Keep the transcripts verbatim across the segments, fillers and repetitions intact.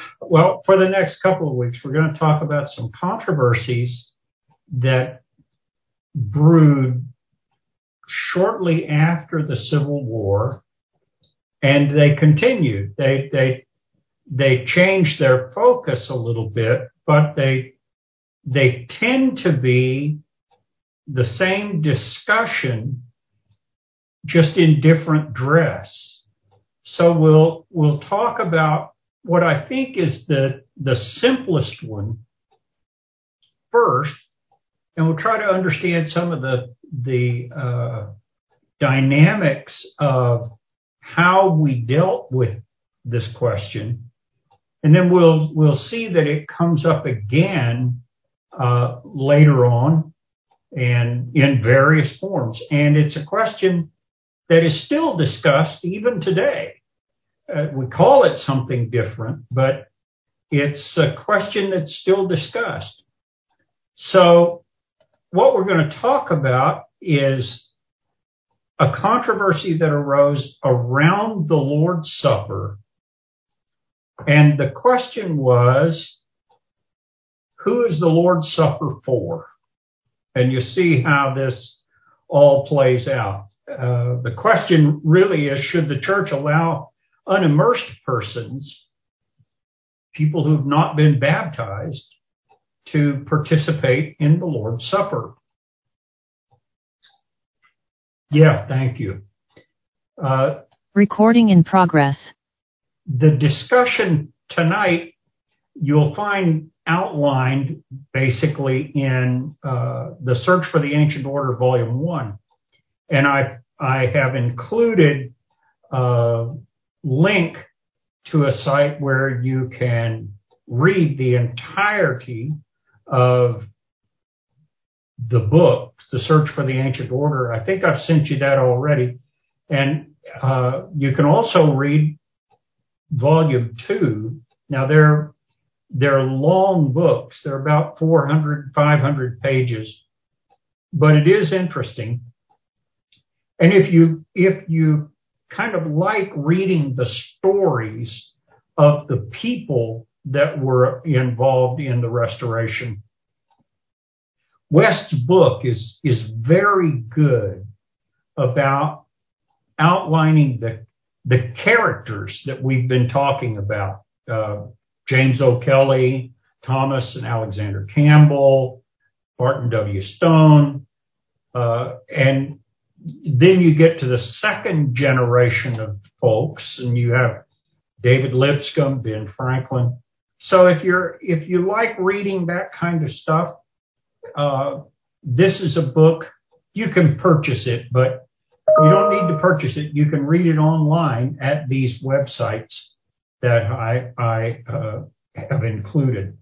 Well, for the next couple of weeks, we're going to talk about some controversies that brewed shortly after the Civil War, and they continued. They they they changed their focus a little bit, but they they tend to be the same discussion, just in different dress. So we'll we'll talk about what I think is the the simplest one first, and we'll try to understand some of the the uh, dynamics of how we dealt with this question, and then we'll we'll see that it comes up again uh, later on and in various forms, and it's a question that is still discussed even today. Uh, we call it something different, but it's a question that's still discussed. So what we're going to talk about is a controversy that arose around the Lord's Supper. And the question was, who is the Lord's Supper for? And you see how this all plays out. Uh, the question really is, should the church allow unimmersed persons, people who have not been baptized, to participate in the Lord's Supper? Yeah, thank you. Uh, Recording in progress. The discussion tonight you'll find outlined basically in uh, the Search for the Ancient Order, Volume one. And I, I have included a link to a site where you can read the entirety of the book, The Search for the Ancient Order. I think I've sent you that already. And uh, you can also read Volume two. Now, they're, they're long books. They're about four hundred, five hundred pages. But it is interesting. And if you if you kind of like reading the stories of the people that were involved in the restoration, West's book is is very good about outlining the the characters that we've been talking about. Uh, James O'Kelly, Thomas and Alexander Campbell, Barton W. Stone, uh, and then you get to the second generation of folks, and you have David Lipscomb, Ben Franklin. So if you're if you like reading that kind of stuff, uh, this is a book. You can purchase it, but you don't need to purchase it. You can read it online at these websites that I I uh, have included.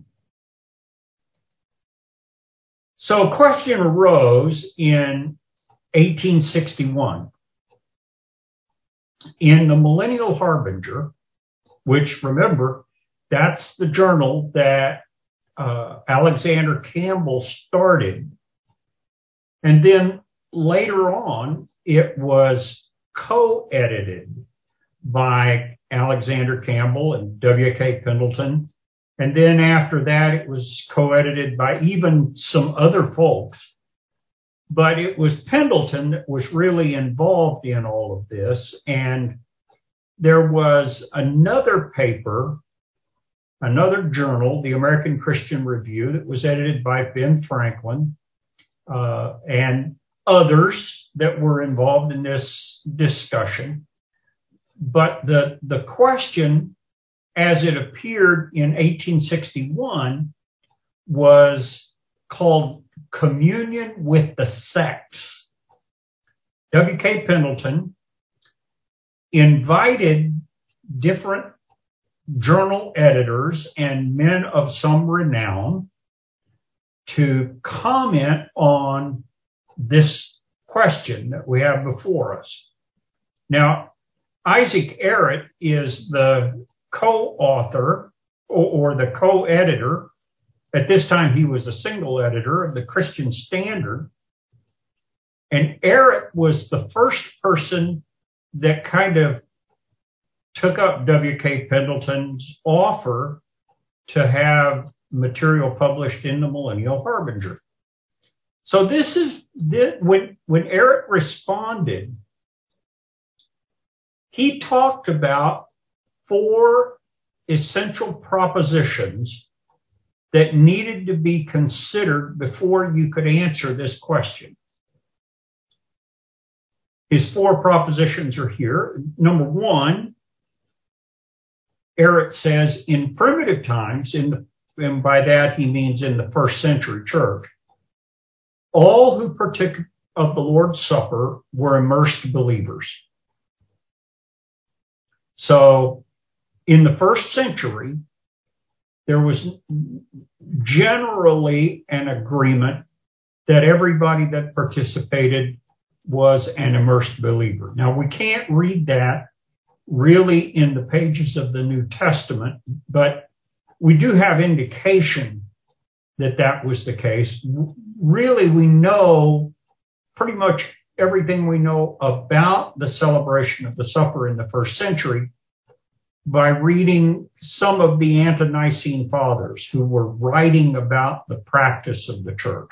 So a question arose in eighteen sixty-one. In the Millennial Harbinger, which, remember, that's the journal that uh, Alexander Campbell started. And then later on, it was co-edited by Alexander Campbell and W K Pendleton. And then after that, it was co-edited by even some other folks. But it was Pendleton that was really involved in all of this. And there was another paper, another journal, the American Christian Review, that was edited by Ben Franklin uh, and others that were involved in this discussion. But the, the question, as it appeared in eighteen sixty-one, was called Communion with the Sects. W K Pendleton invited different journal editors and men of some renown to comment on this question that we have before us. Now, Isaac Errett is the co-author or, or the co-editor. At this time, he was a single editor of the Christian Standard. And Errett was the first person that kind of took up W K Pendleton's offer to have material published in the Millennial Harbinger. So this is this, when when Eric responded, he talked about four essential propositions that needed to be considered before you could answer this question. His four propositions are here. Number one, Eric says in primitive times, in the, and by that he means in the first century church, all who partook of the Lord's Supper were immersed believers. So in the first century, there was generally an agreement that everybody that participated was an immersed believer. Now, we can't read that really in the pages of the New Testament, but we do have indication that that was the case. Really, we know pretty much everything we know about the celebration of the supper in the first century by reading some of the ante-Nicene fathers who were writing about the practice of the church.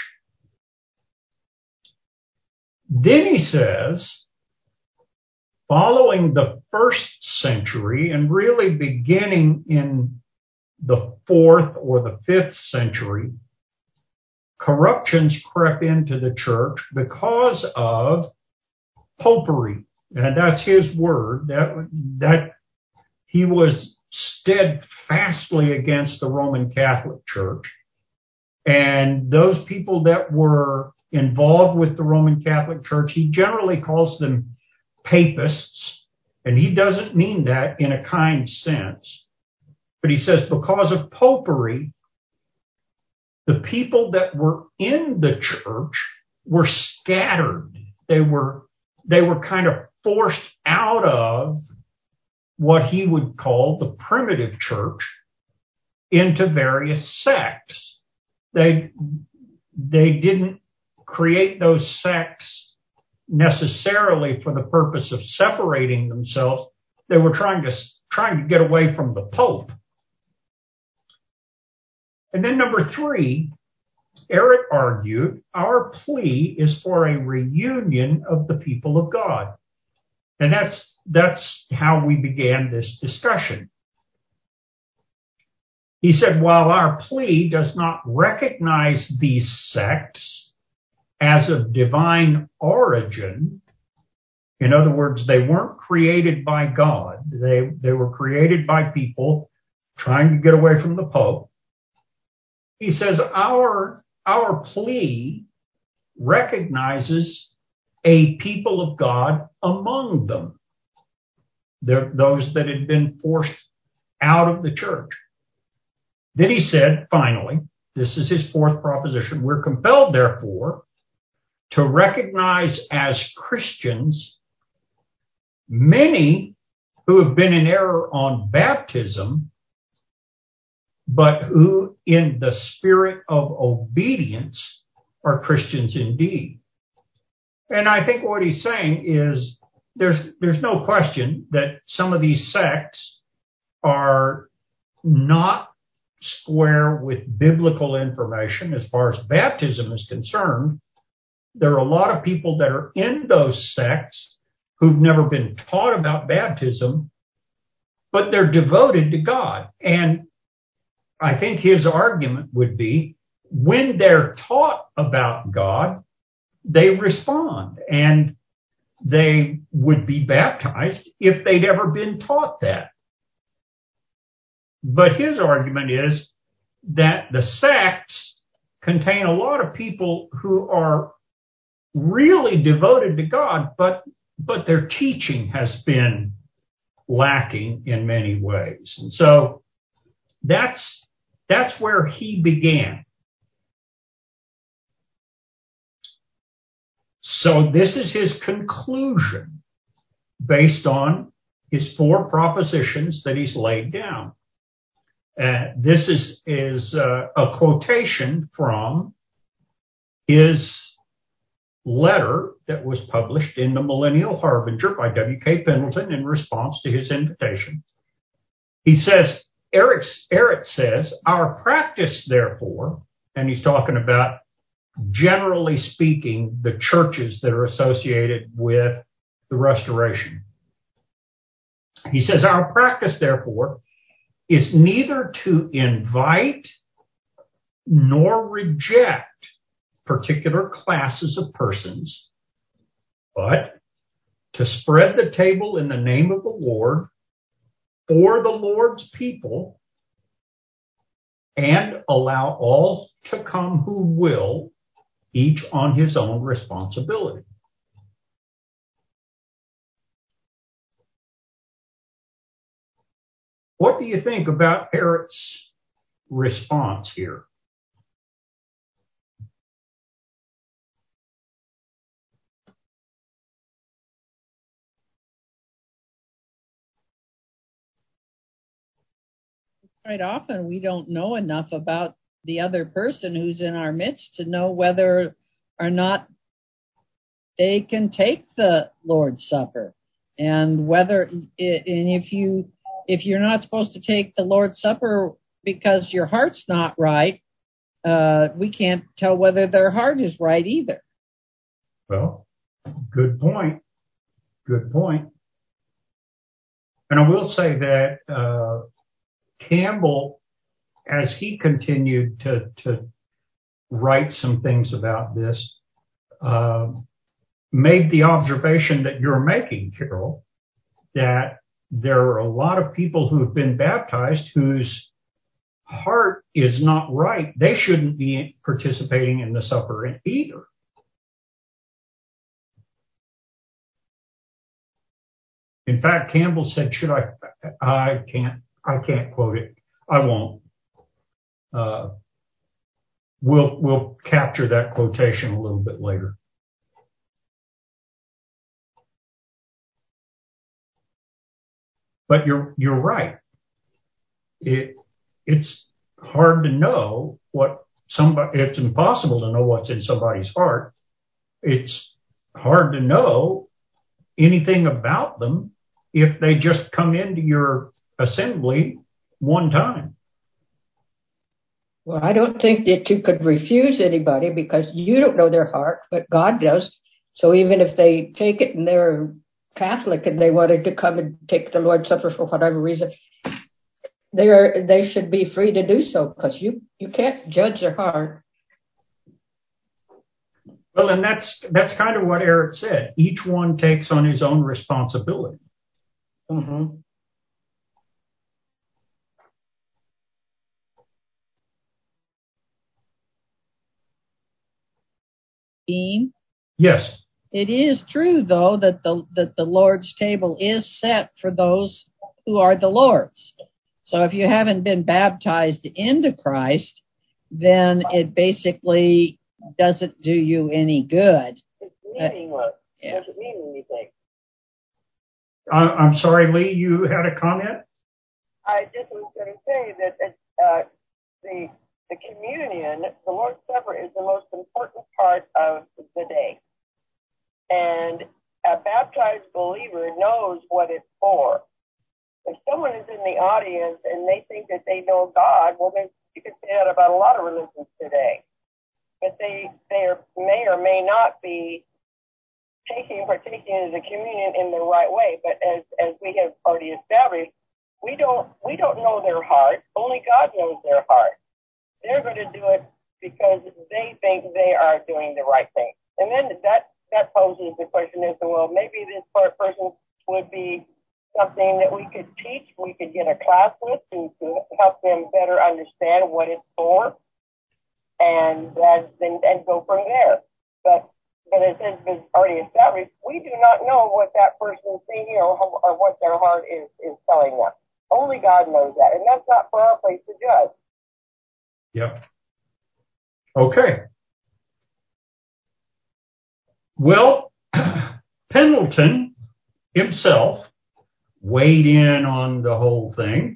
Then he says, following the first century and really beginning in the fourth or the fifth century, corruptions crept into the church because of popery. And that's his word, that, that he was steadfastly against the Roman Catholic Church. And those people that were involved with the Roman Catholic Church, he generally calls them papists. And he doesn't mean that in a kind sense. But he says because of popery, the people that were in the church were scattered. They were, they were kind of forced out of what he would call the primitive church into various sects. They, they didn't create those sects necessarily for the purpose of separating themselves. They were trying to, trying to get away from the Pope. And then number three, Eric argued, our plea is for a reunion of the people of God. And that's, that's how we began this discussion. He said, while our plea does not recognize these sects as of divine origin, in other words, they weren't created by God. They, they were created by people trying to get away from the Pope. He says, our, our plea recognizes a people of God among them. They're those that had been forced out of the church. Then he said, finally, this is his fourth proposition, we're compelled, therefore, to recognize as Christians many who have been in error on baptism, but who in the spirit of obedience are Christians indeed. And I think what he's saying is there's, there's no question that some of these sects are not square with biblical information as far as baptism is concerned. There are a lot of people that are in those sects who've never been taught about baptism, but they're devoted to God. And I think his argument would be when they're taught about God, they respond and they would be baptized if they'd ever been taught that. But his argument is that the sects contain a lot of people who are really devoted to God, but, but their teaching has been lacking in many ways. And so that's, that's where he began. So this is his conclusion based on his four propositions that he's laid down. Uh, this is, is uh, a quotation from his letter that was published in the Millennial Harbinger by W K Pendleton in response to his invitation. He says, Eric, Eric says, our practice, therefore, and he's talking about, generally speaking, the churches that are associated with the Restoration. He says, our practice, therefore, is neither to invite nor reject particular classes of persons, but to spread the table in the name of the Lord for the Lord's people and allow all to come who will, each on his own responsibility. What do you think about Eric's response here? Quite often we don't know enough about the other person who's in our midst to know whether or not they can take the Lord's Supper, and whether and if you if you're not supposed to take the Lord's Supper because your heart's not right, uh, we can't tell whether their heart is right either. Well, good point. Good point. And I will say that uh, Campbell, as he continued to, to write some things about this, uh, made the observation that you're making, Carol, that there are a lot of people who have been baptized whose heart is not right. They shouldn't be participating in the supper either. In fact, Campbell said, should I, I can't, I can't quote it. I won't. Uh, we'll, we'll capture that quotation a little bit later. But you're, you're right. It, it's hard to know what somebody, it's impossible to know what's in somebody's heart. It's hard to know anything about them if they just come into your assembly one time. Well, I don't think that you could refuse anybody because you don't know their heart, but God does. So even if they take it and they're Catholic and they wanted to come and take the Lord's Supper for whatever reason, they are they should be free to do so because you, you can't judge their heart. Well, and that's that's kind of what Eric said. Each one takes on his own responsibility. Mm-hmm. Dean? Yes. It is true, though, that the that the Lord's table is set for those who are the Lord's. So if you haven't been baptized into Christ, then it basically doesn't do you any good. It's meaningless. Uh, yeah. Doesn't mean anything. Uh, I'm sorry, Lee, you had a comment? I just was going to say that uh, the the communion, the Lord's Supper, is the most important part of the day. And a baptized believer knows what it's for. If someone is in the audience and they think that they know God, well, then you can say that about a lot of religions today. But they they are, may or may not be taking partaking in the communion in the right way. But as as we have already established, we don't we don't know their heart. Only God knows their heart. They're going to do it because they think they are doing the right thing. And then that that poses the question as to, well, maybe this person would be something that we could teach, we could get a class with to, to help them better understand what it's for, and uh, then and go from there. But but as has been already established, we do not know what that person is thinking or, or what their heart is, is telling them. Only God knows that, and that's not for our place to judge. Yep. Okay. Well, Pendleton himself weighed in on the whole thing.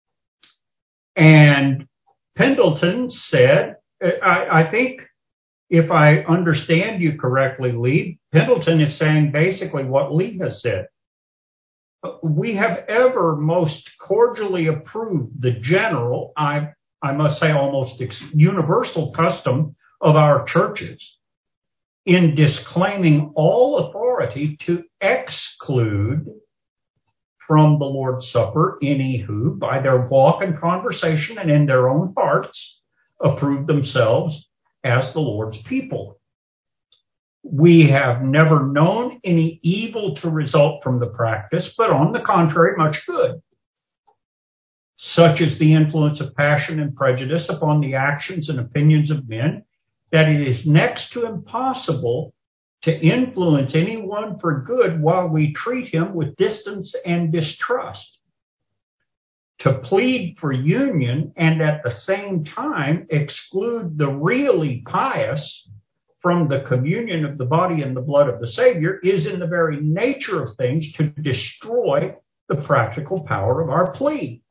And Pendleton said, I, I think if I understand you correctly, Lee, Pendleton is saying basically what Lee has said. We have ever most cordially approved the general, I, I must say almost ex- universal custom of our churches in disclaiming all authority to exclude from the Lord's Supper any who, by their walk and conversation and in their own hearts, approve themselves as the Lord's people. We have never known any evil to result from the practice, but on the contrary, much good, such as the influence of passion and prejudice upon the actions and opinions of men, that it is next to impossible to influence anyone for good while we treat him with distance and distrust. To plead for union and at the same time exclude the really pious from the communion of the body and the blood of the Savior is in the very nature of things to destroy the practical power of our plea.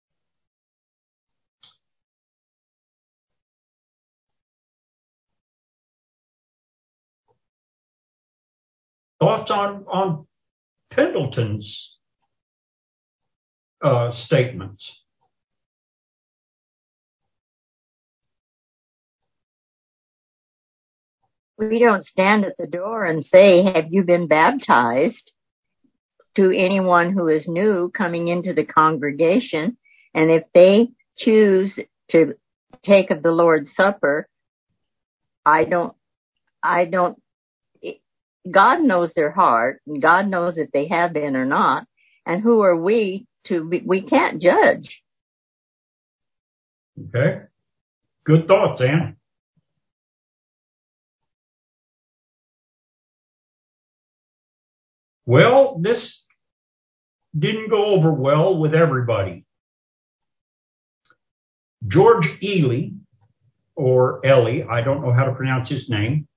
Thoughts on, on Pendleton's uh, statements? We don't stand at the door and say, have you been baptized, to anyone who is new coming into the congregation. And if they choose to take of the Lord's Supper, I don't, I don't, God knows their heart, and God knows if they have been or not. And who are we to be, we can't judge. Okay. Good thoughts, Ann. Well, this didn't go over well with everybody. George Ely, or Ellie, I don't know how to pronounce his name.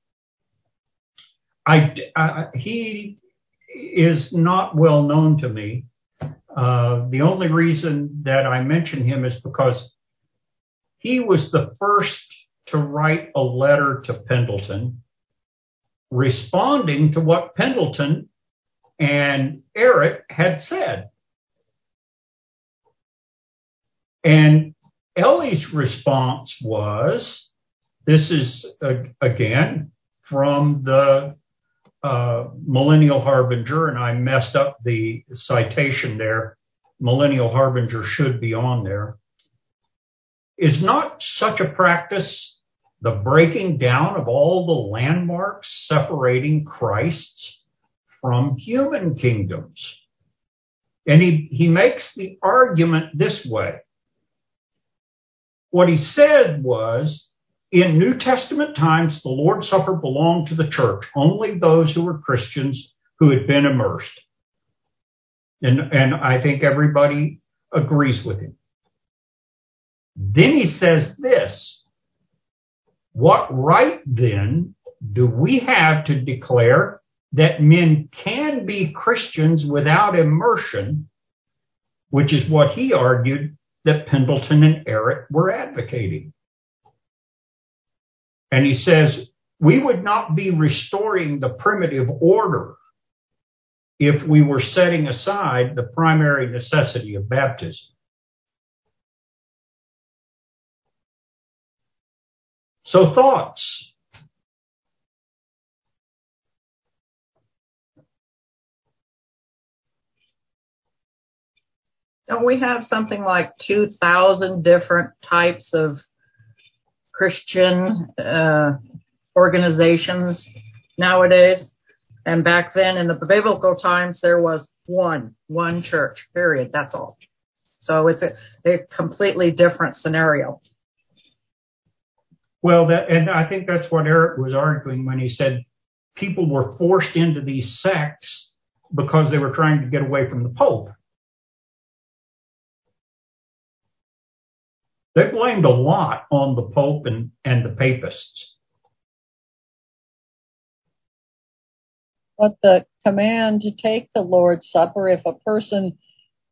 I, I, he is not well known to me. Uh, the only reason that I mention him is because he was the first to write a letter to Pendleton responding to what Pendleton and Eric had said. And Ellie's response was, this is, uh, again, from the uh, Millennial Harbinger, and I messed up the citation there. Millennial Harbinger should be on there. Is not such a practice the breaking down of all the landmarks separating Christ's from human kingdoms? And he, he makes the argument this way. What he said was, in New Testament times, the Lord's Supper belonged to the church, only those who were Christians who had been immersed. And, and I think everybody agrees with him. Then he says this, what right then do we have to declare that men can be Christians without immersion, which is what he argued that Pendleton and Eric were advocating? And he says, we would not be restoring the primitive order if we were setting aside the primary necessity of baptism. So thoughts? Don't we have something like two thousand different types of Christian uh, organizations nowadays? And back then in the biblical times, there was one, one church, period. That's all. So it's a, a completely different scenario. Well, that, and I think that's what Eric was arguing when he said people were forced into these sects because they were trying to get away from the Pope. They blamed a lot on the Pope and, and the papists. But the command to take the Lord's Supper, if a person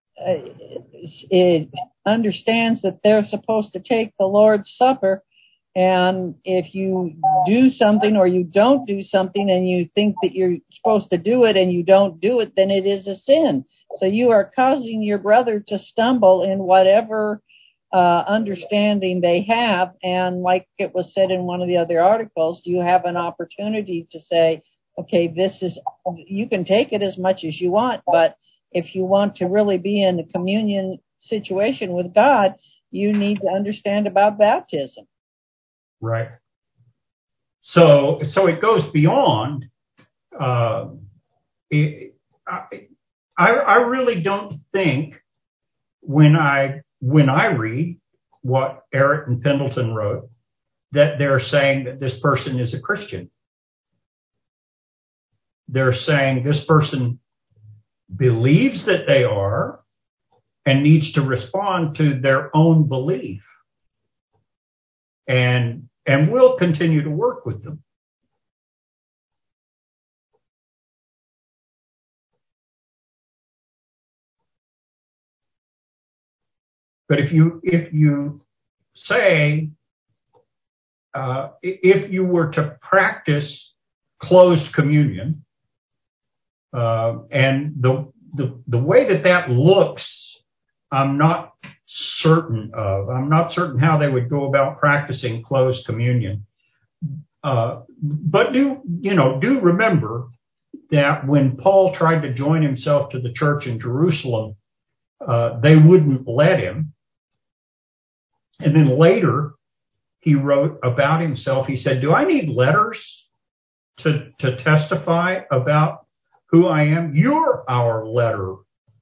uh, is, understands that they're supposed to take the Lord's Supper, And if you do something or you don't do something and you think that you're supposed to do it and you don't do it, then it is a sin. So you are causing your brother to stumble in whatever uh, understanding they have. And like it was said in one of the other articles, you have an opportunity to say, okay, this is, you can take it as much as you want, but if you want to really be in a communion situation with God, you need to understand about baptism. Right. So, so it goes beyond. Uh, it, I, I really don't think when I when I read what Eric and Pendleton wrote that they're saying that this person is a Christian. They're saying this person believes that they are and needs to respond to their own belief. And and we'll continue to work with them. But if you if you say uh, if you were to practice closed communion, uh, and the the the way that that looks, I'm not certain of. I'm not certain how they would go about practicing closed communion. Uh, but do, you know, do remember that when Paul tried to join himself to the church in Jerusalem, uh, they wouldn't let him. And then later he wrote about himself. He said, do I need letters to, to testify about who I am? You're our letter.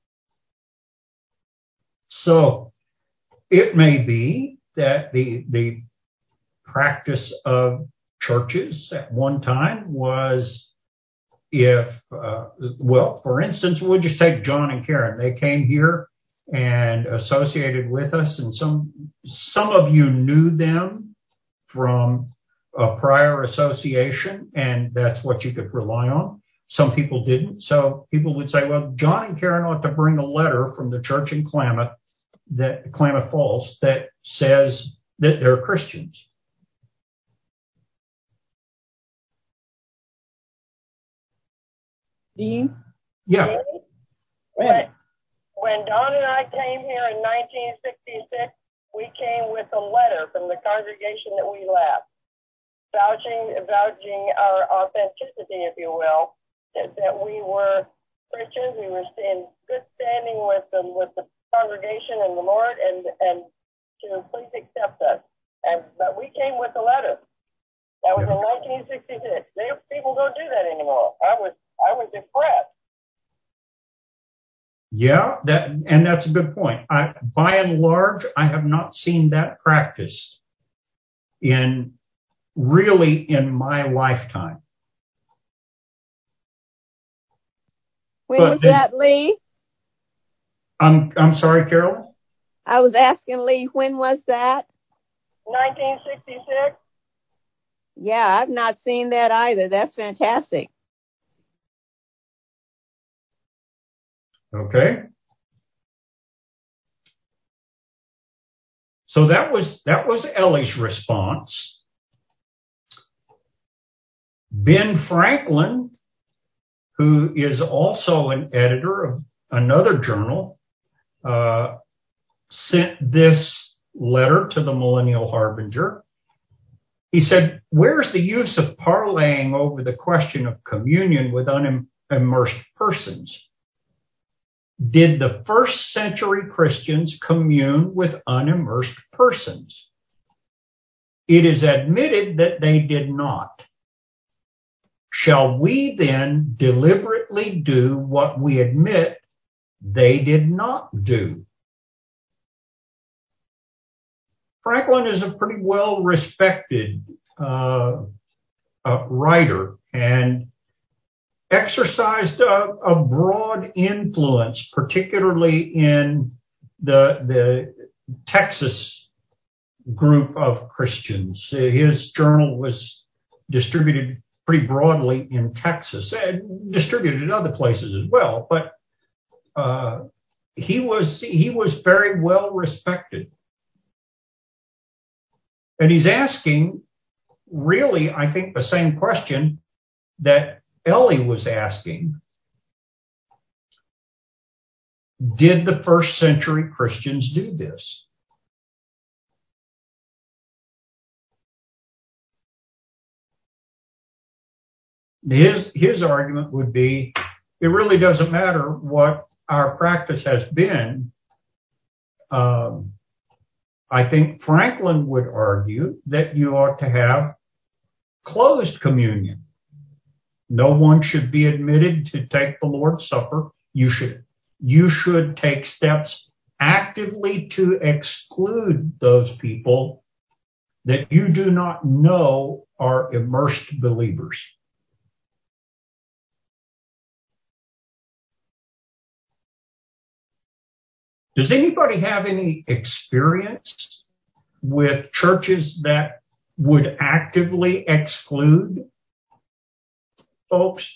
So it may be that the the practice of churches at one time was if, uh, well, for instance, we'll just take John and Karen. They came here and associated with us, and some some of you knew them from a prior association, and that's what you could rely on. Some people didn't. So people would say, well, John and Karen ought to bring a letter from the church in Klamath, that Klamath Falls, that says that they're Christians. Dean? Yeah. When, when Don and I came here in nineteen sixty-six, we came with a letter from the congregation that we left, vouching, vouching our authenticity, if you will, that, that we were Christians. We were in good standing with them, with the congregation and the Lord, and and to please accept us. And but we came with a letter. That was in nineteen sixty-six. They, people don't do that anymore. I was I was impressed. Yeah, that and that's a good point. I, by and large, I have not seen that practiced in really in my lifetime. When But was the, that, Lee? I'm I'm sorry, Carol. I was asking Lee, when was that? nineteen sixty-six. Yeah, I've not seen that either. That's fantastic. Okay. So that was that was Ellie's response. Ben Franklin, who is also an editor of another journal, uh, sent this letter to the Millennial Harbinger. He said, where's the use of parlaying over the question of communion with unimmersed persons? Did the first century Christians commune with unimmersed persons? It is admitted that they did not. Shall we then deliberately do what we admit they did not do? Franklin is a pretty well-respected uh, uh, writer and exercised a, a broad influence, particularly in the, the Texas group of Christians. His journal was distributed pretty broadly in Texas and distributed in other places as well. But uh, he was he was very well respected. And he's asking, really, I think, the same question that Ellie was asking. Did the first century Christians do this? His, his argument would be, it really doesn't matter what our practice has been. Um, I think Franklin would argue that you ought to have closed communion. No one should be admitted to take the Lord's Supper. You should, you should take steps actively to exclude those people that you do not know are immersed believers. Does anybody have any experience with churches that would actively exclude folks?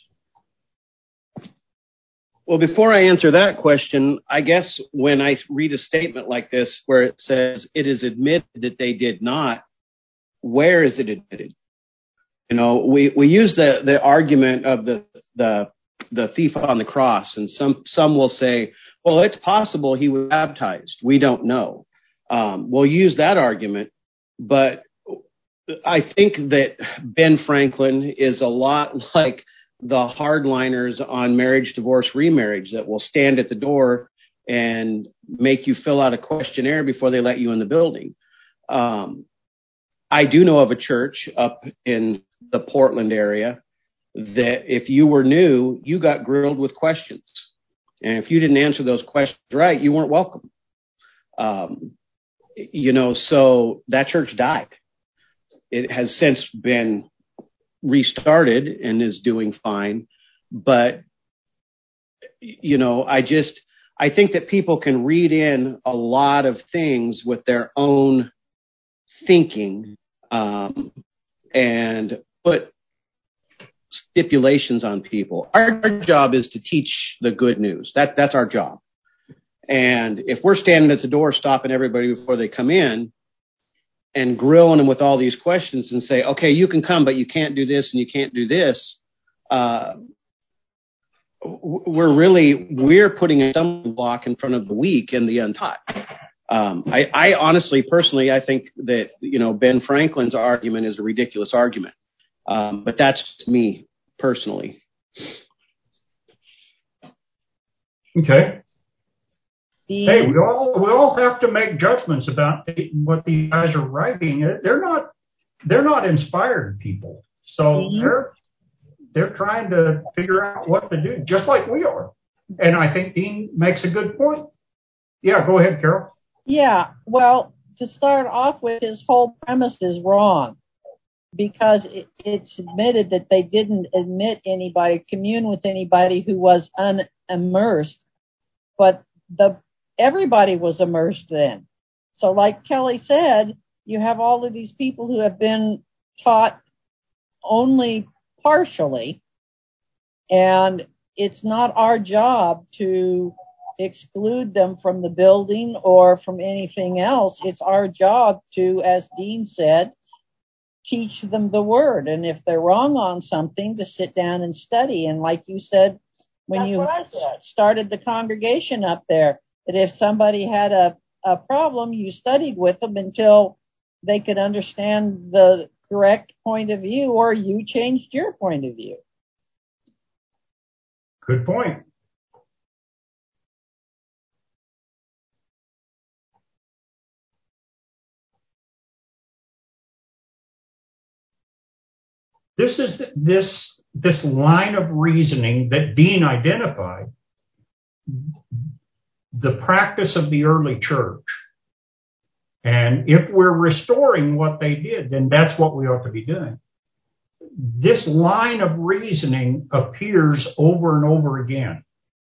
Well, before I answer that question, I guess when I read a statement like this where it says it is admitted that they did not, where is it admitted? You know, we, we use the, the argument of the, the the thief on the cross, and some some will say, well, it's possible he was baptized. We don't know. Um, we'll use that argument, but I think that Ben Franklin is a lot like the hardliners on marriage, divorce, remarriage that will stand at the door and make you fill out a questionnaire before they let you in the building. Um, I do know of a church up in the Portland area that if you were new, you got grilled with questions. And if you didn't answer those questions right, you weren't welcome. Um, you know, so that church died. It has since been restarted and is doing fine. But, you know, I just, I think that people can read in a lot of things with their own thinking um, and put stipulations on people. Our, our job is to teach the good news. That that's our job. And if we're standing at the door stopping everybody before they come in and grilling them with all these questions and say, okay, you can come, but you can't do this and you can't do this, uh, we're really, we're putting a stumbling block in front of the weak and the untaught. Um, I, I honestly, personally, I think that, you know, Ben Franklin's argument is a ridiculous argument. Um, but that's me personally. Okay. Hey, we all we all have to make judgments about what these guys are writing. They're not they're not inspired people, so mm-hmm. they're they're trying to figure out what to do, just like we are. And I think Dean makes a good point. Yeah, go ahead, Carol. Yeah, well, to start off with, his whole premise is wrong. Because it, it's admitted that they didn't admit anybody, commune with anybody who was unimmersed, but the everybody was immersed then. So like Kelly said, you have all of these people who have been taught only partially, and it's not our job to exclude them from the building or from anything else. It's our job to, as Dean said, teach them the word. And if they're wrong on something, to sit down and study. And like you said, when That's you said. started the congregation up there, that if somebody had a, a problem, you studied with them until they could understand the correct point of view, or you changed your point of view. Good point. This is this this line of reasoning that Dean identified, the practice of the early church. And if we're restoring what they did, then that's what we ought to be doing. This line of reasoning appears over and over again.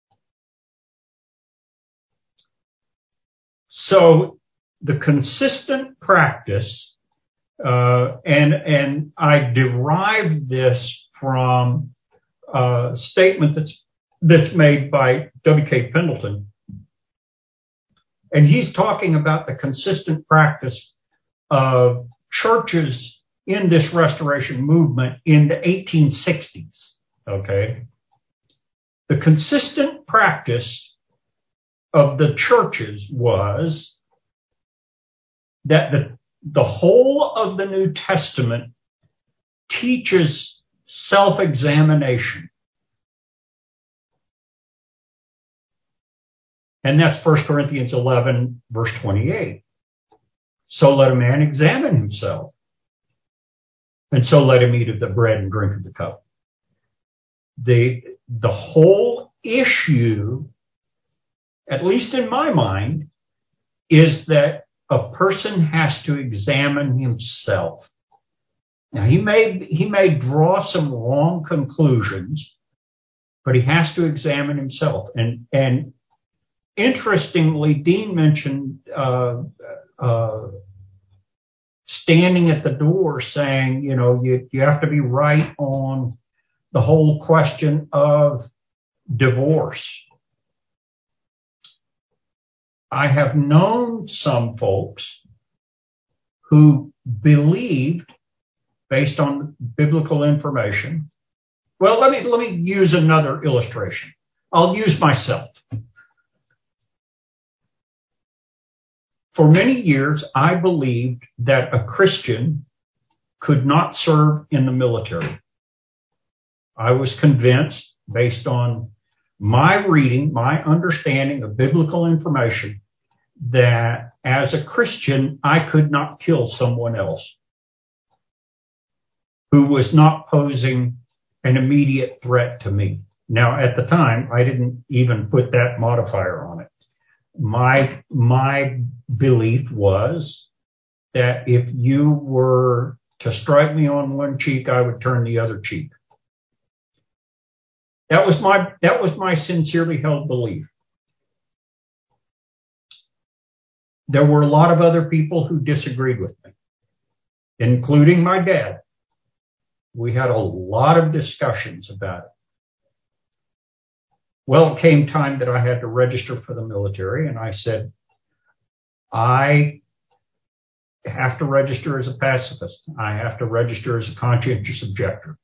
So the consistent practice Uh, and and I derived this from a statement that's that's made by W K Pendleton, and he's talking about the consistent practice of churches in this restoration movement in the eighteen sixties, okay, the consistent practice of the churches was that the, the whole of the New Testament teaches self-examination. And that's First Corinthians eleven, verse twenty-eight. So let a man examine himself, and so let him eat of the bread and drink of the cup. The, the whole issue, at least in my mind, is that a person has to examine himself. Now, he may, he may draw some wrong conclusions, but he has to examine himself. And, and interestingly, Dean mentioned uh, uh, standing at the door saying, you know, you, you have to be right on the whole question of divorce. I have known some folks who believed, based on biblical information. Well, let me let me use another illustration. I'll use myself. For many years, I believed that a Christian could not serve in the military. I was convinced, based on my reading, my understanding of biblical information, that as a Christian, I could not kill someone else who was not posing an immediate threat to me. Now, at the time, I didn't even put that modifier on it. My, my belief was that if you were to strike me on one cheek, I would turn the other cheek. That was my, that was my sincerely held belief. There were a lot of other people who disagreed with me, including my dad. We had a lot of discussions about it. Well, it came time that I had to register for the military, and I said, I have to register as a pacifist. I have to register as a conscientious objector.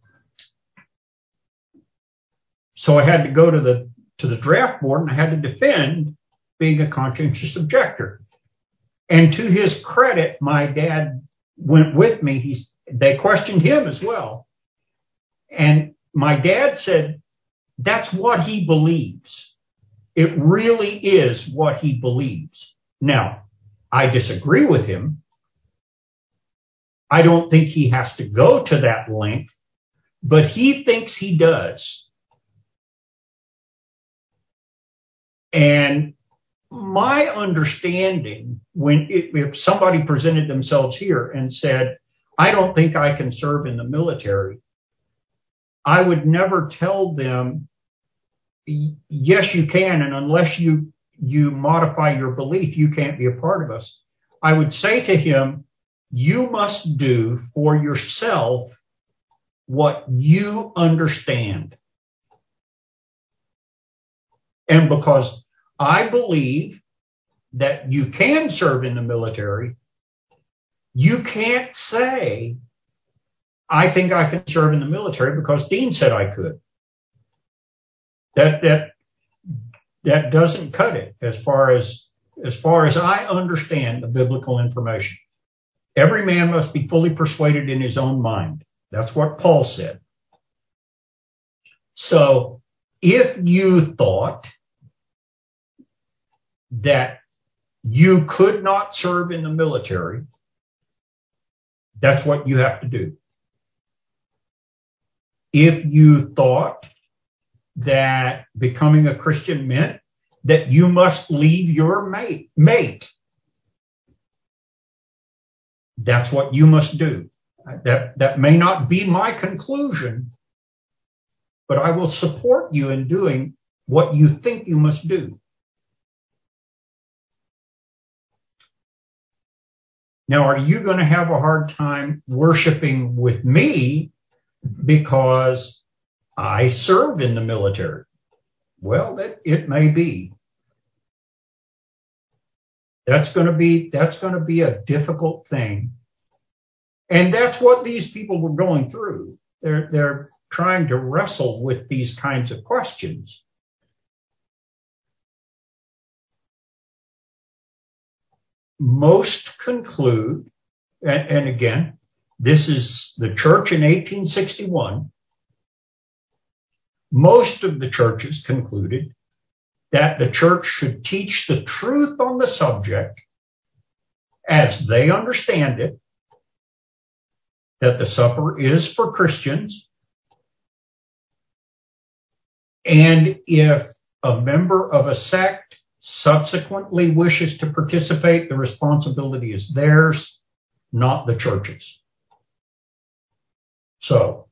So I had to go to the to the draft board, and I had to defend being a conscientious objector. And to his credit, my dad went with me. He's, they questioned him as well. And my dad said, that's what he believes. It really is what he believes. Now, I disagree with him. I don't think he has to go to that length, but he thinks he does. And my understanding, when it, if somebody presented themselves here and said, I don't think I can serve in the military, I would never tell them, yes, you can, and unless you, you modify your belief, you can't be a part of us. I would say to him, you must do for yourself what you understand. And because I believe that you can serve in the military, you can't say, I think I can serve in the military because Dean said I could. That that that doesn't cut it as far as as far as I understand the biblical information. Every man must be fully persuaded in his own mind. That's what Paul said. So if you thought that you could not serve in the military, that's what you have to do. If you thought that becoming a Christian meant that you must leave your mate, mate, that's what you must do. That, that may not be my conclusion, but I will support you in doing what you think you must do. Now, are you going to have a hard time worshiping with me because I serve in the military? Well, that it may be. That's going to be that's going to be a difficult thing And that's what these people were going through. They're, they're trying to wrestle with these kinds of questions. Most conclude, and, and again, this is the church in eighteen sixty-one, most of the churches concluded that the church should teach the truth on the subject as they understand it, that the supper is for Christians, and if a member of a sect subsequently wishes to participate, the responsibility is theirs, not the church's. So,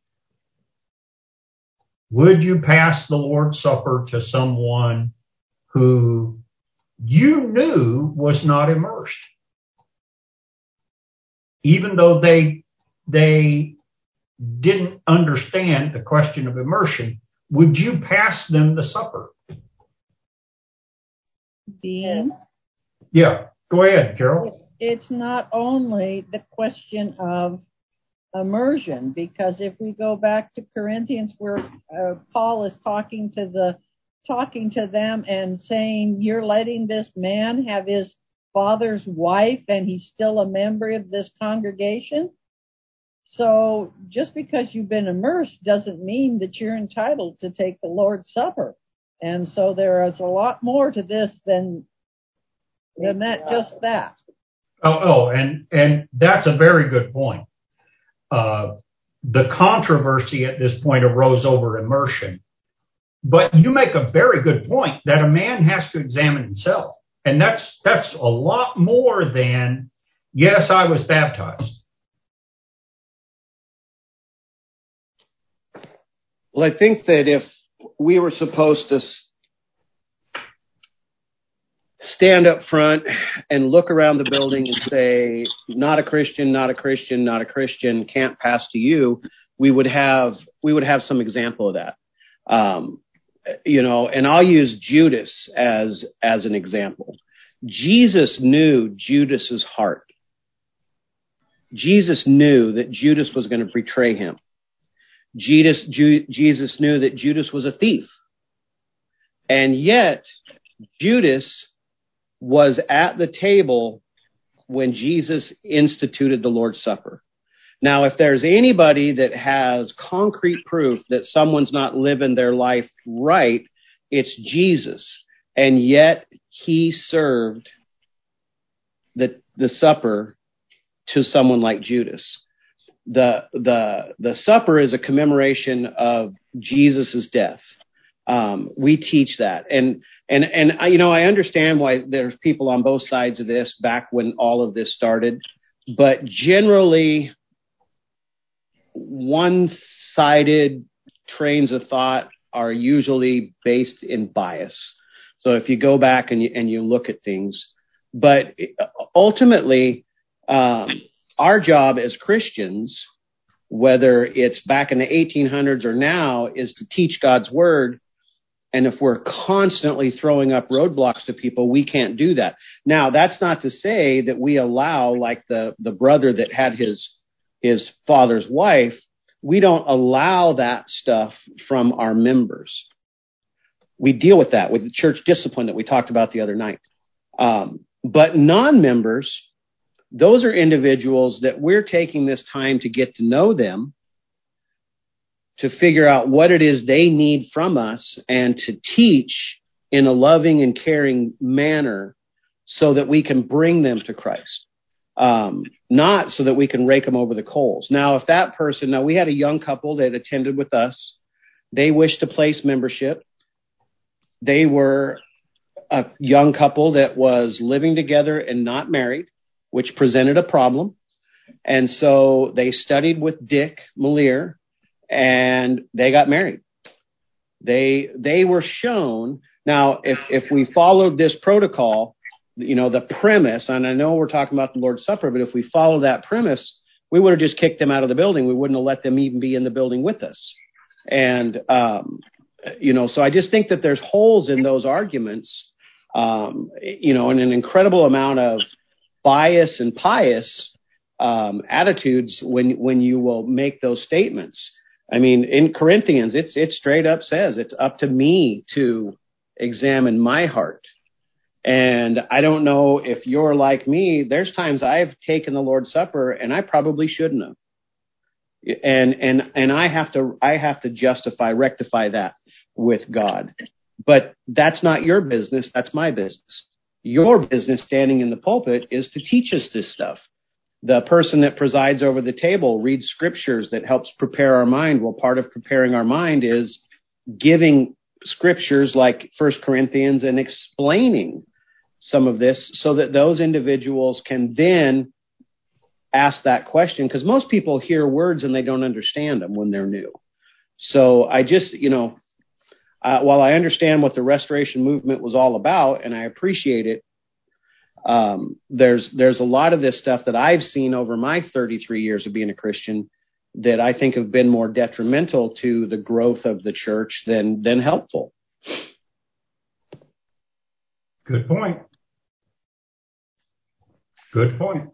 would you pass the Lord's Supper to someone who you knew was not immersed? Even though they, they didn't understand the question of immersion, would you pass them the supper? Dean? Yeah, go ahead, Carol. It's not only the question of immersion, because if we go back to Corinthians, where uh, Paul is talking to the talking to them and saying, you're letting this man have his father's wife and he's still a member of this congregation. So just because you've been immersed doesn't mean that you're entitled to take the Lord's Supper. And so there is a lot more to this than than that, just that. Oh, oh, and and that's a very good point. Uh, the controversy at this point arose over immersion. But you make a very good point that a man has to examine himself. And that's that's a lot more than, yes, I was baptized. Well, I think that if we were supposed to stand up front and look around the building and say, not a Christian, not a Christian, not a Christian, can't pass to you, we would have we would have some example of that. Um, you know, and I'll use Judas as as an example. Jesus knew Judas's heart. Jesus knew that Judas was going to betray him. Jesus, Ju- Jesus knew that Judas was a thief. And yet, Judas was at the table when Jesus instituted the Lord's Supper. Now, if there's anybody that has concrete proof that someone's not living their life right, it's Jesus. And yet, he served the, the supper to someone like Judas. The, the, the supper is a commemoration of Jesus's death. Um, we teach that. And, and, and, I, you know, I understand why there's people on both sides of this back when all of this started, but generally one-sided trains of thought are usually based in bias. So if you go back and you, and you look at things, but ultimately, um, our job as Christians, whether it's back in the eighteen hundreds or now, is to teach God's word. And if we're constantly throwing up roadblocks to people, we can't do that. Now, that's not to say that we allow, like the, the brother that had his, his father's wife, we don't allow that stuff from our members. We deal with that with the church discipline that we talked about the other night. Um, but non-members, those are individuals that we're taking this time to get to know them, to figure out what it is they need from us, and to teach in a loving and caring manner so that we can bring them to Christ. Um, not so that we can rake them over the coals. Now, if that person, now we had a young couple that attended with us. They wished to place membership. They were a young couple that was living together and not married, which presented a problem. And so they studied with Dick Malier and they got married. They, they were shown. Now, if, if we followed this protocol, you know, the premise, and I know we're talking about the Lord's Supper, but if we follow that premise, we would have just kicked them out of the building. We wouldn't have let them even be in the building with us. And, um, you know, so I just think that there's holes in those arguments, um, you know, and an incredible amount of bias and pious um, attitudes when when you will make those statements. I mean, in Corinthians, it's it straight up says it's up to me to examine my heart. And I don't know if you're like me. There's times I've taken the Lord's Supper and I probably shouldn't have. And and and I have to I have to justify, rectify that with God. But that's not your business. That's my business. Your business standing in the pulpit is to teach us this stuff. The person that presides over the table reads scriptures that helps prepare our mind. Well, part of preparing our mind is giving scriptures like First Corinthians and explaining some of this so that those individuals can then ask that question, because most people hear words and they don't understand them when they're new. So I just, you know, uh, while I understand what the Restoration Movement was all about and I appreciate it, um, there's there's a lot of this stuff that I've seen over my thirty-three years of being a Christian that I think have been more detrimental to the growth of the church than than helpful. Good point. Good point.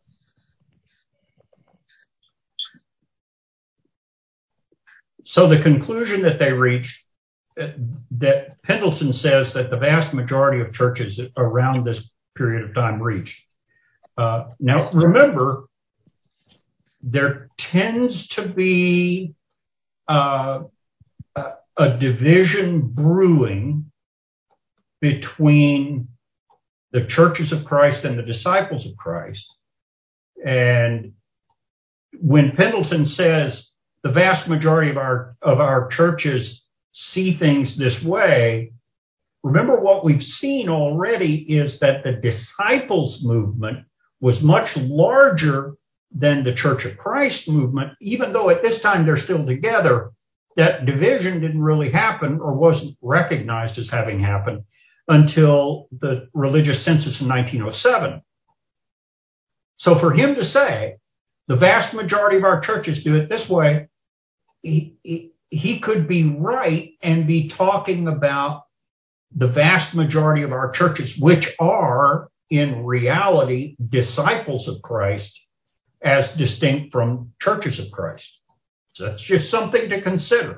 So the conclusion that they reached, that Pendleton says that the vast majority of churches around this period of time reached. Uh, now, remember, there tends to be uh, a division brewing between the churches of Christ and the disciples of Christ. And when Pendleton says the vast majority of our of our churches see things this way, remember what we've seen already is that the disciples movement was much larger than the Church of Christ movement, even though at this time they're still together. That division didn't really happen or wasn't recognized as having happened until the religious census in nineteen oh seven. So for him to say the vast majority of our churches do it this way, he, he, he could be right and be talking about the vast majority of our churches, which are in reality disciples of Christ as distinct from churches of Christ. So that's just something to consider.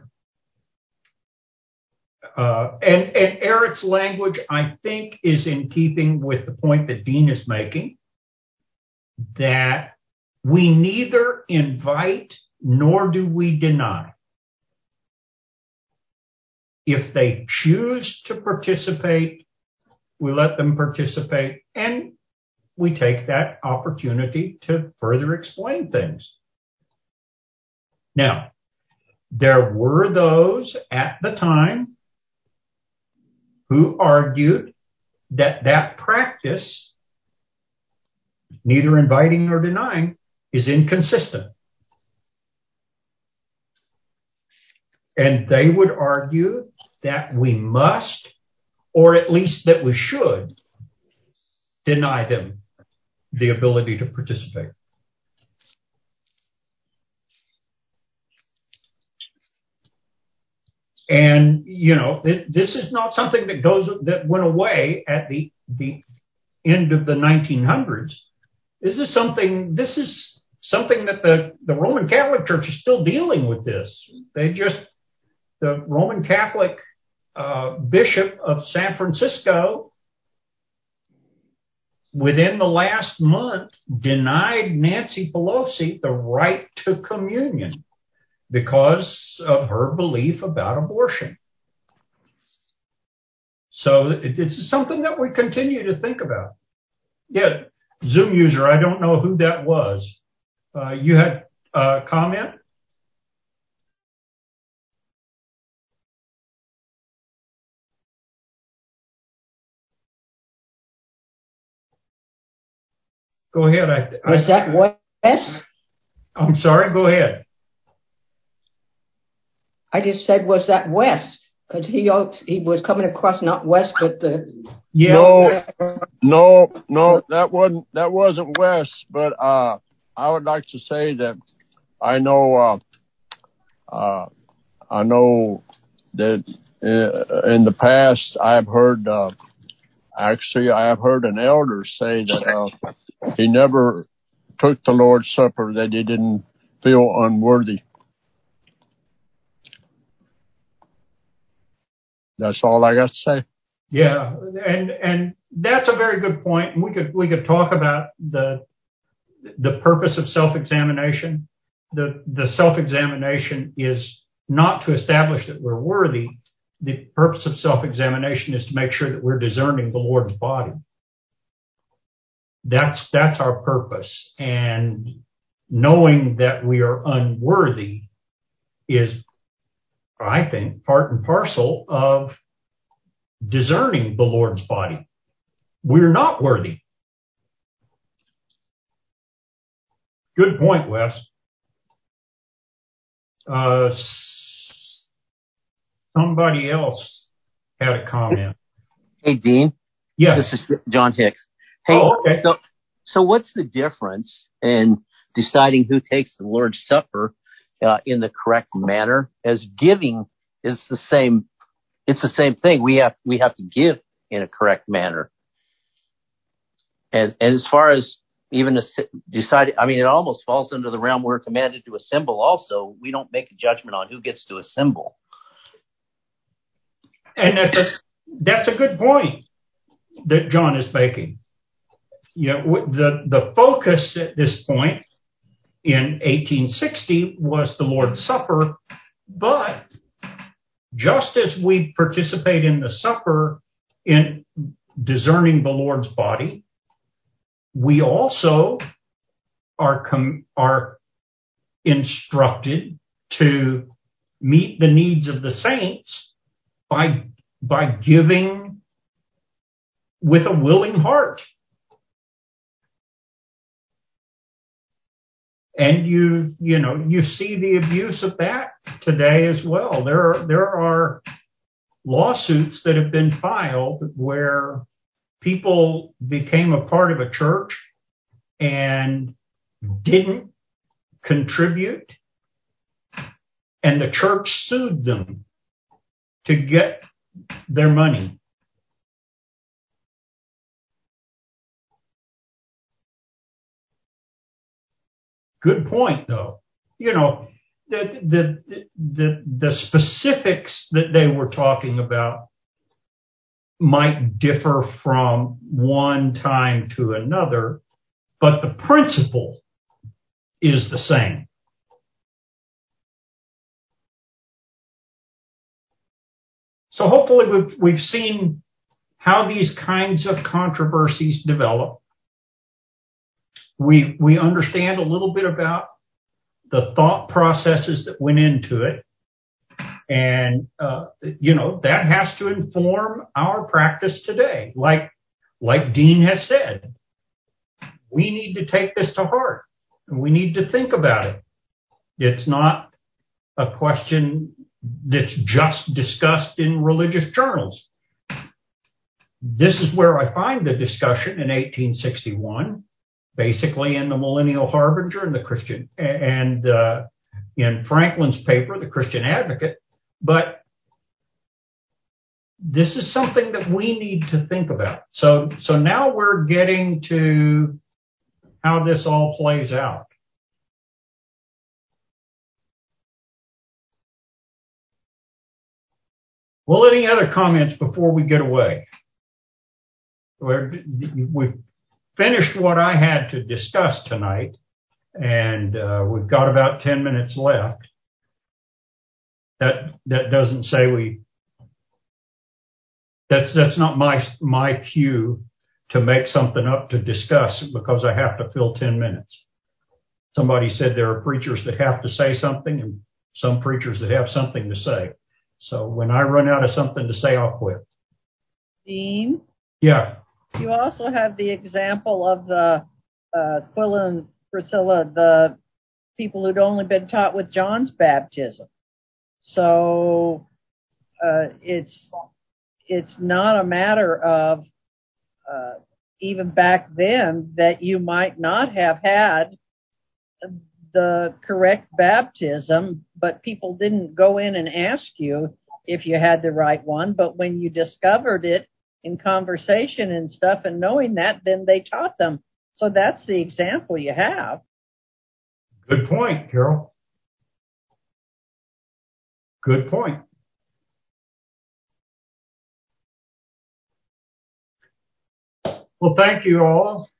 Uh, and, and Eric's language, I think, is in keeping with the point that Dean is making, that we neither invite nor do we deny. If they choose to participate, we let them participate, and we take that opportunity to further explain things. Now, there were those at the time who argued that that practice, neither inviting nor denying, is inconsistent. And they would argue that we must, or at least that we should, deny them the ability to participate. And, you know, it, this is not something that goes, that went away at the, the end of the nineteen hundreds. This is something, this is something that the, the Roman Catholic Church is still dealing with this. They just, the Roman Catholic uh, Bishop of San Francisco, within the last month, denied Nancy Pelosi the right to communion because of her belief about abortion. So this is something that we continue to think about. Yeah, Zoom user, I don't know who that was. Uh, you had a comment? Go ahead. I, Was I, that Wes? I'm sorry, go ahead. I just said, was that Wes? Because he he was coming across not Wes, but the yeah. No, no, no, that wasn't that wasn't Wes. But uh, I would like to say that I know uh, uh, I know that uh, in the past I've heard uh, actually I have heard an elder say that uh, he never took the Lord's Supper, that they didn't feel unworthy. That's all I got to say. Yeah, and and that's a very good point. And we could we could talk about the the purpose of self-examination. The the self-examination is not to establish that we're worthy. The purpose of self-examination is to make sure that we're discerning the Lord's body. That's that's our purpose. And knowing that we are unworthy is, I think, part and parcel of discerning the Lord's body. We're not worthy. Good point, Wes. Uh, somebody else had a comment. Hey, Dean. Yeah. This is John Hicks. Hey, oh, okay. so, so what's the difference in deciding who takes the Lord's Supper uh, in the correct manner, as giving is the same? It's the same thing. We have we have to give in a correct manner. As and as far as even decide, I mean, it almost falls into the realm we're commanded to assemble. Also, we don't make a judgment on who gets to assemble. And that's a, that's a good point that John is making. You know, the the focus at this point in eighteen sixty was the Lord's Supper, but just as we participate in the supper in discerning the Lord's body, we also are com- are instructed to meet the needs of the saints by by giving with a willing heart. And you, you know, you see the abuse of that today as well. There are, there are lawsuits that have been filed where people became a part of a church and didn't contribute, and the church sued them to get their money. Good point, though. You know, the, the the the specifics that they were talking about might differ from one time to another, but the principle is the same. So hopefully we've we've seen how these kinds of controversies develop. We we understand a little bit about the thought processes that went into it. And, uh, you know, that has to inform our practice today. Like, like Dean has said, we need to take this to heart. And we need to think about it. It's not a question that's just discussed in religious journals. This is where I find the discussion in eighteen sixty-one. Basically in the Millennial Harbinger and the Christian, and uh, in Franklin's paper, the Christian Advocate. But this is something that we need to think about. So, so now we're getting to how this all plays out. Well, any other comments before we get away? We're, we've finished what I had to discuss tonight, and uh, we've got about ten minutes left. That that doesn't say we. That's that's not my my cue to make something up to discuss, because I have to fill ten minutes. Somebody said there are preachers that have to say something, and some preachers that have something to say. So when I run out of something to say, I'll quit. Dean? Yeah. You also have the example of the uh, Aquila and Priscilla, the people who'd only been taught with John's baptism. So uh, it's it's not a matter of uh, even back then that you might not have had the correct baptism, but people didn't go in and ask you if you had the right one. But when you discovered it in conversation and stuff and knowing that, then they taught them. So that's the example you have. Good point, Carol. Good point. Well, thank you all.